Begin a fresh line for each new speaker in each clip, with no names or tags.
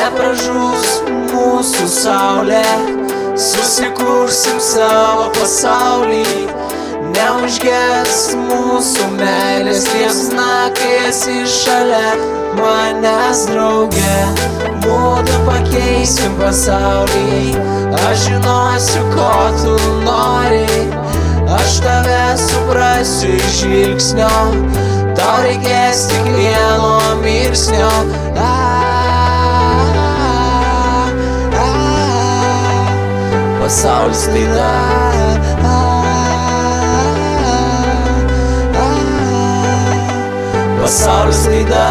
nepražus mūsų saulė, susikursim savo pasaulį. Neužges mūsų meilės liepsna, kai esi šalia manęs drauge. Mudu pakeisim pasaulį, aš žinosiu, ko tu nori. Aš tave suprasiu iš žvilgsnio, tau reikės tik vieno mirksnio. Pasaulis tai pasaulis laida.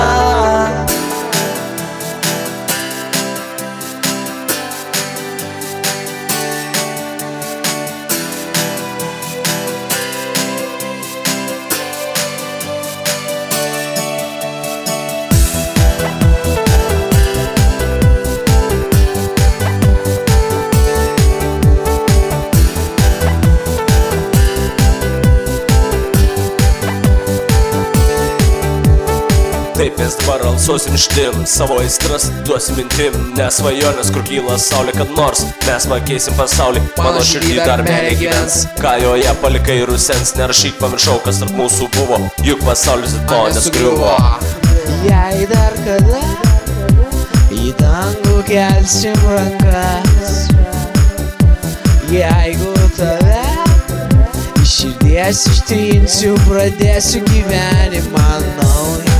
Taip mes dabar alsuosim štim, savo aistras duosim mintim, nes svajonės, kur kyla saulė, kad nors mes pakeisim pasaulį. Mano širdį dar meilė gyvens, ką joje palikai rusens. Nerašyk, pamiršau, kas tarp mūsų buvo, juk pasaulis to neskriuvo.
Jei dar kada į dangų kelsim rankas, jeigu tave iš širdies ištrinsiu, pradėsiu gyvenimą naują.